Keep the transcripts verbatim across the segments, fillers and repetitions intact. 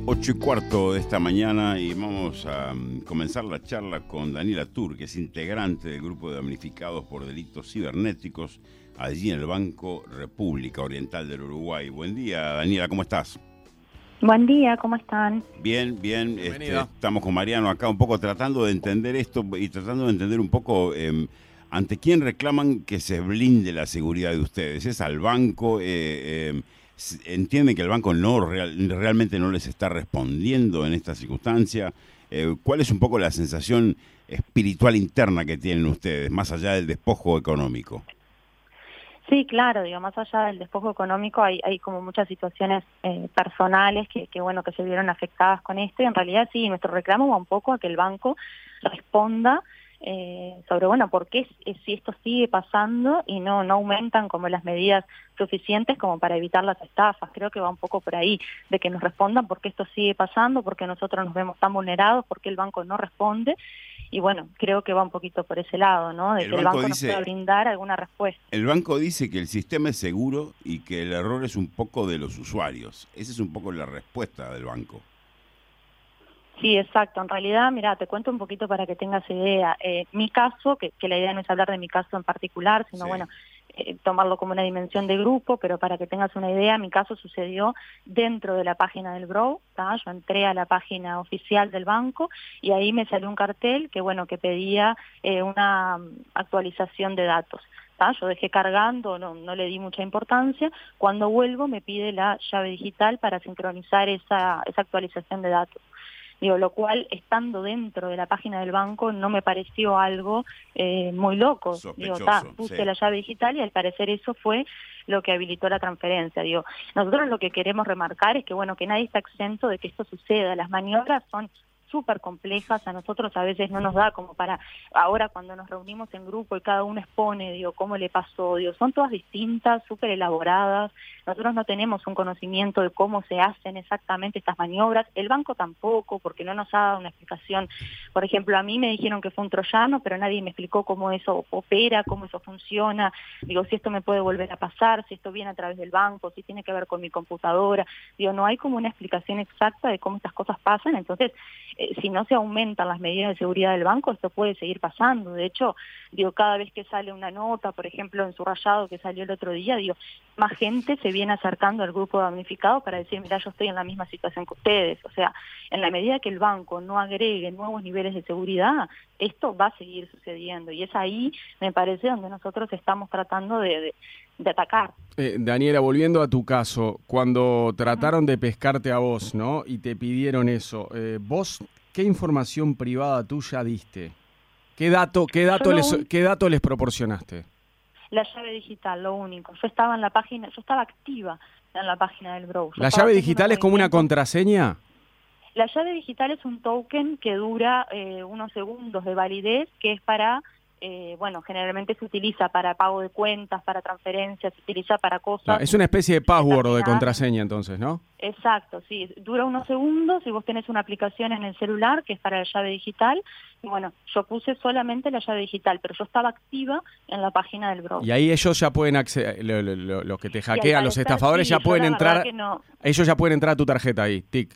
Ocho y cuarto de esta mañana y vamos a comenzar la charla con Daniela Tur, que es integrante del grupo de damnificados por delitos cibernéticos allí en el Banco República Oriental del Uruguay. Buen día, Daniela, ¿cómo estás? Buen día, ¿cómo están? Bien, bien. Este, estamos con Mariano acá un poco tratando de entender esto y tratando de entender un poco eh, ante quién reclaman que se blinde la seguridad de ustedes. ¿Es al banco? Eh, eh, ¿Entienden que el banco no real, realmente no les está respondiendo en esta circunstancia? Eh, ¿Cuál es un poco la sensación espiritual interna que tienen ustedes, más allá del despojo económico? Sí, claro, digo, más allá del despojo económico hay, hay como muchas situaciones eh, personales que, que, bueno, que se vieron afectadas con esto, y en realidad sí, nuestro reclamo va un poco a que el banco responda eh, sobre, bueno, por qué si esto sigue pasando y no, no aumentan como las medidas suficientes como para evitar las estafas. Creo que va un poco por ahí, de que nos respondan por qué esto sigue pasando, por qué nosotros nos vemos tan vulnerados, por qué el banco no responde. Y bueno, creo que va un poquito por ese lado, ¿no? De el que el banco banco dice, nos pueda brindar alguna respuesta. El banco dice que el sistema es seguro y que el error es un poco de los usuarios. Esa es un poco la respuesta del banco. Sí, exacto. En realidad, mira, te cuento un poquito para que tengas idea. Eh, mi caso, que, que la idea no es hablar de mi caso en particular, sino, sí. bueno, eh, tomarlo como una dimensión de grupo, pero para que tengas una idea, mi caso sucedió dentro de la página del Brow, ¿tá? Yo entré a la página oficial del banco y ahí me salió un cartel que, bueno, que pedía eh, una actualización de datos. ¿tá? Yo dejé cargando, no, no le di mucha importancia. Cuando vuelvo me pide la llave digital para sincronizar esa, esa actualización de datos. Digo, lo cual, estando dentro de la página del banco, no me pareció algo eh, muy loco. Digo, ta, puse sí. la llave digital y al parecer eso fue lo que habilitó la transferencia. Digo, nosotros lo que queremos remarcar es que, bueno, que nadie está exento de que esto suceda. Las maniobras son súper complejas, a nosotros a veces no nos da como para, ahora cuando nos reunimos en grupo y cada uno expone, digo, cómo le pasó, digo, son todas distintas, súper elaboradas, nosotros no tenemos un conocimiento de cómo se hacen exactamente estas maniobras, el banco tampoco, porque no nos ha dado una explicación. Por ejemplo, a mí me dijeron que fue un troyano, pero nadie me explicó cómo eso opera, cómo eso funciona, digo, si esto me puede volver a pasar, si esto viene a través del banco, si tiene que ver con mi computadora, digo, no hay como una explicación exacta de cómo estas cosas pasan, entonces Eh, si no se aumentan las medidas de seguridad del banco, esto puede seguir pasando. De hecho, digo, cada vez que sale una nota, por ejemplo, en Subrayado que salió el otro día, digo, más gente se viene acercando al grupo damnificado para decir, mira, yo estoy en la misma situación que ustedes. O sea, en la medida que el banco no agregue nuevos niveles de seguridad, esto va a seguir sucediendo. Y es ahí, me parece, donde nosotros estamos tratando de, de, de atacar. Eh, Daniela, volviendo a tu caso, cuando trataron de pescarte a vos, ¿no? Y te pidieron eso, eh, ¿vos qué información privada tuya diste? ¿Qué dato, qué dato, les, un... qué dato les proporcionaste? La llave digital, lo único. Yo estaba en la página, yo estaba activa en la página del Brow. ¿La llave digital es como una contraseña? La llave digital es un token que dura eh, unos segundos de validez, que es para... Eh, bueno, generalmente se utiliza para pago de cuentas, para transferencias, se utiliza para cosas... No, es una especie de password o de contraseña entonces, ¿no? Exacto, sí, dura unos segundos y vos tenés una aplicación en el celular que es para la llave digital. Y bueno, yo puse solamente la llave digital, pero yo estaba activa en la página del browser. Y ahí ellos ya pueden acceder, los lo, lo, lo que te hackean, los estafadores sí, ya pueden entrar, no. ellos ya pueden entrar a tu tarjeta ahí, tic.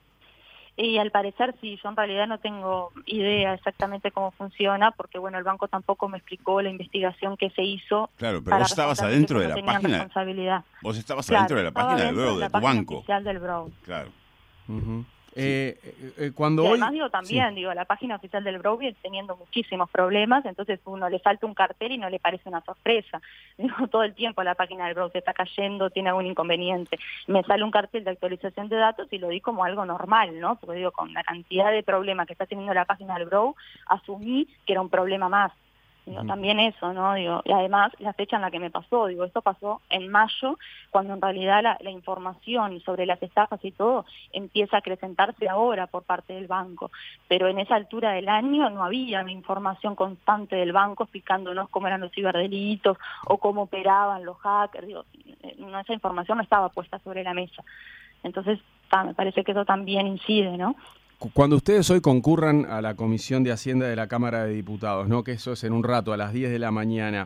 Y al parecer sí, yo en realidad no tengo idea exactamente cómo funciona, porque bueno, el banco tampoco me explicó la investigación que se hizo. Claro, pero vos estabas adentro de la no página. Responsabilidad. Vos estabas claro, adentro de la página del Brow, de, de tu banco. Oficial del Brow. Claro. Uh-huh. Sí. Eh, eh, cuando y hoy... además digo también, sí. digo, la página oficial del Brow viene teniendo muchísimos problemas, entonces uno le falta un cartel y no le parece una sorpresa. Digo, todo el tiempo la página del Brow se está cayendo, tiene algún inconveniente. Me sale un cartel de actualización de datos y lo di como algo normal, ¿no? Porque digo, con la cantidad de problemas que está teniendo la página del Brow, asumí que era un problema más. Digo, también eso, ¿no? Digo, y además la fecha en la que me pasó, digo, esto pasó en mayo, cuando en realidad la, la información sobre las estafas y todo empieza a acrecentarse ahora por parte del banco, pero en esa altura del año no había una información constante del banco explicándonos cómo eran los ciberdelitos o cómo operaban los hackers, digo, no, esa información no estaba puesta sobre la mesa. Entonces, ta, me parece que eso también incide, ¿no? Cuando ustedes hoy concurran a la Comisión de Hacienda de la Cámara de Diputados, ¿no? Que eso es en un rato, a las diez de la mañana,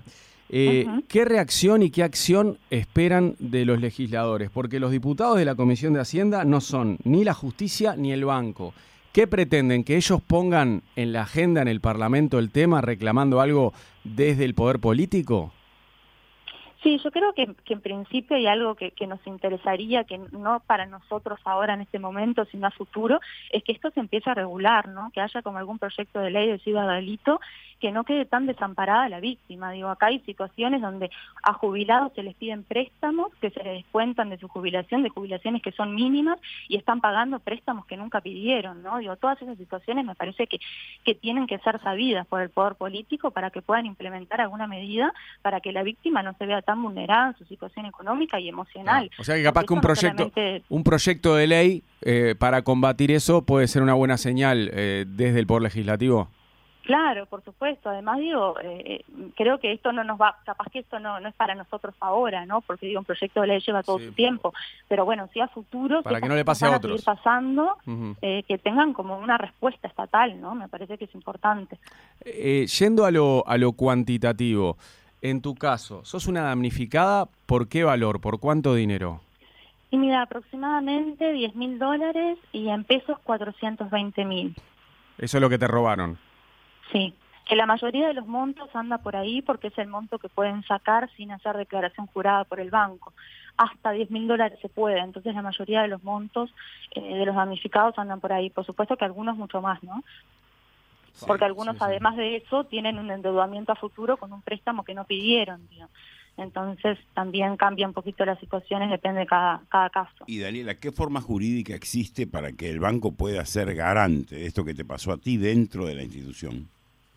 Eh, Uh-huh. ¿Qué reacción y qué acción esperan de los legisladores? Porque los diputados de la Comisión de Hacienda no son ni la justicia ni el banco. ¿Qué pretenden? ¿Que ellos pongan en la agenda en el Parlamento el tema reclamando algo desde el poder político? Sí, yo creo que, que en principio hay algo que, que nos interesaría, que no para nosotros ahora en este momento, sino a futuro, es que esto se empiece a regular, ¿no? Que haya como algún proyecto de ley de ciudadalito que no quede tan desamparada la víctima. Digo, acá hay situaciones donde a jubilados se les piden préstamos que se les descuentan de su jubilación, de jubilaciones que son mínimas y están pagando préstamos que nunca pidieron, ¿no? Digo, todas esas situaciones me parece que, que tienen que ser sabidas por el poder político para que puedan implementar alguna medida para que la víctima no se vea tan vulnerada en su situación económica y emocional. Ah, o sea que capaz que un no proyecto, solamente... un proyecto de ley eh, para combatir eso puede ser una buena señal eh, desde el Poder Legislativo. Claro, por supuesto. Además, digo, eh, creo que esto no nos va, capaz que esto no, no es para nosotros ahora, ¿no? Porque digo, un proyecto de ley lleva todo Sí, su tiempo. Pero bueno, sí a futuro, para si que no le pase van a otros. seguir pasando, Uh-huh. eh, que tengan como una respuesta estatal, ¿no? Me parece que es importante. Eh, yendo a lo, a lo cuantitativo, en tu caso, ¿sos una damnificada? ¿Por qué valor? ¿Por cuánto dinero? Y mira, aproximadamente diez mil dólares y en pesos cuatrocientos veinte mil. Eso es lo que te robaron. Sí, que la mayoría de los montos anda por ahí porque es el monto que pueden sacar sin hacer declaración jurada por el banco. Hasta diez mil dólares se puede, entonces la mayoría de los montos eh, de los damnificados andan por ahí. Por supuesto que algunos mucho más, ¿no? Sí, porque algunos sí, sí. además de eso tienen un endeudamiento a futuro con un préstamo que no pidieron, digamos. Entonces también cambia un poquito las situaciones, depende de cada, cada caso. Y Daniela, ¿qué forma jurídica existe para que el banco pueda ser garante de esto que te pasó a ti dentro de la institución?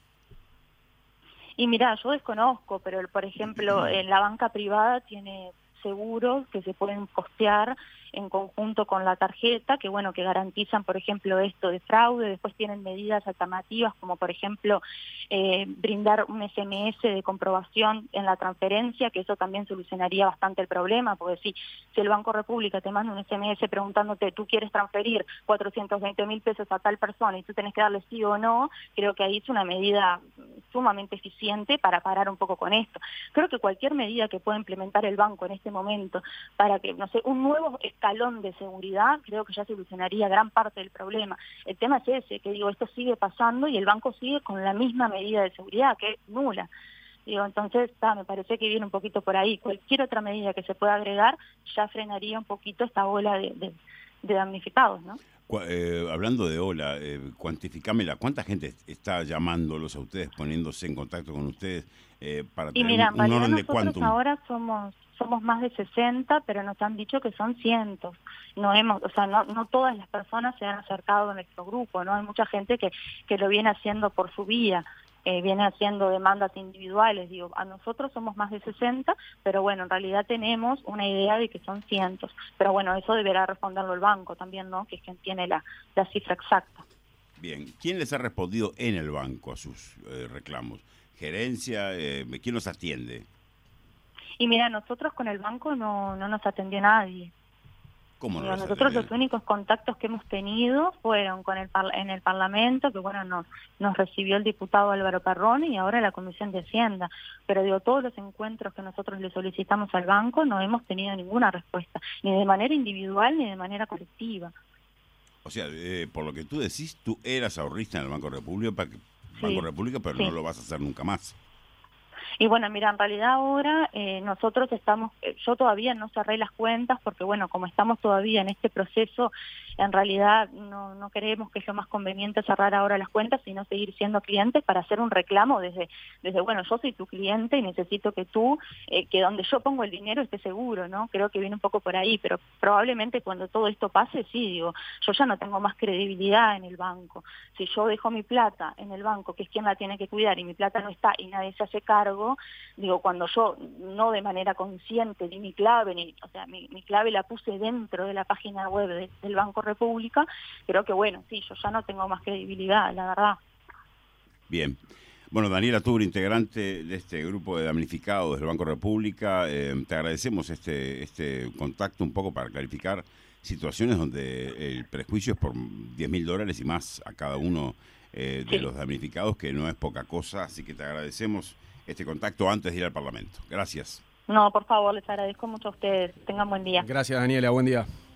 Y mira, yo desconozco, pero por ejemplo, en la banca privada tiene seguros que se pueden costear en conjunto con la tarjeta, que bueno, que garantizan, por ejemplo, esto de fraude. Después tienen medidas alternativas, como por ejemplo, eh, brindar un ese eme ese de comprobación en la transferencia, que eso también solucionaría bastante el problema, porque si, si el Banco República te manda un ese eme ese preguntándote, tú quieres transferir cuatrocientos veinte mil pesos a tal persona y tú tenés que darle sí o no, creo que ahí es una medida sumamente eficiente para parar un poco con esto. Creo que cualquier medida que pueda implementar el banco en este momento para que, no sé, un nuevo escalón de seguridad, creo que ya solucionaría gran parte del problema. El tema es ese, que digo, esto sigue pasando y el banco sigue con la misma medida de seguridad, que es nula. Digo, entonces, ta, me parece que viene un poquito por ahí. Cualquier otra medida que se pueda agregar ya frenaría un poquito esta ola de, de, de damnificados, ¿no? Eh, hablando de ola, eh, cuantificámela, ¿cuánta gente está llamándolos a ustedes, poniéndose en contacto con ustedes eh, para tener y mira, un, un orden de nosotros cuántum? ahora somos somos más de sesenta, pero nos han dicho que son cientos. No hemos, o sea, no, no todas las personas se han acercado a nuestro grupo, ¿no? Hay mucha gente que, que lo viene haciendo por su vía. Eh, viene haciendo demandas individuales. Digo, a nosotros somos más de sesenta, pero bueno, en realidad tenemos una idea de que son cientos. Pero bueno, eso deberá responderlo el banco también, ¿no? Que es quien tiene la, la cifra exacta. Bien, ¿quién les ha respondido en el banco a sus eh, reclamos? ¿Gerencia? Eh, ¿Quién los atiende? Y mira, nosotros con el banco no, no nos atendió nadie. ¿Cómo no Digo, los nosotros atiende? los únicos contactos que hemos tenido fueron con el par en el Parlamento, que bueno, nos, nos recibió el diputado Álvaro Perrone y ahora la Comisión de Hacienda. Pero digo, todos los encuentros que nosotros le solicitamos al banco no hemos tenido ninguna respuesta, ni de manera individual ni de manera colectiva. O sea, eh, por lo que tú decís, tú eras ahorrista en el Banco República, Sí, Banco República, pero sí. no lo vas a hacer nunca más. Y bueno, mira, en realidad ahora eh, nosotros estamos, eh, yo todavía no cerré las cuentas porque bueno, como estamos todavía en este proceso, en realidad no, no creemos que es lo más conveniente cerrar ahora las cuentas, sino seguir siendo clientes para hacer un reclamo desde, desde bueno, yo soy tu cliente y necesito que tú, eh, que donde yo pongo el dinero esté seguro, ¿no? Creo que viene un poco por ahí, pero probablemente cuando todo esto pase, sí, digo, yo ya no tengo más credibilidad en el banco. Si yo dejo mi plata en el banco, que es quien la tiene que cuidar, y mi plata no está y nadie se hace cargo, digo, cuando yo no de manera consciente di mi clave, ni, o sea, mi, mi clave la puse dentro de la página web de, del Banco República, creo que bueno, sí, yo ya no tengo más credibilidad, la verdad. Bien. Bueno, Daniela Tubri, integrante de este grupo de damnificados del Banco República, eh, te agradecemos este, este contacto un poco para clarificar situaciones donde el prejuicio es por diez mil dólares y más a cada uno eh, de Sí. los damnificados, que no es poca cosa, así que te agradecemos este contacto antes de ir al Parlamento. Gracias. No, por favor, les agradezco mucho a ustedes. Tengan buen día. Gracias, Daniela. Buen día.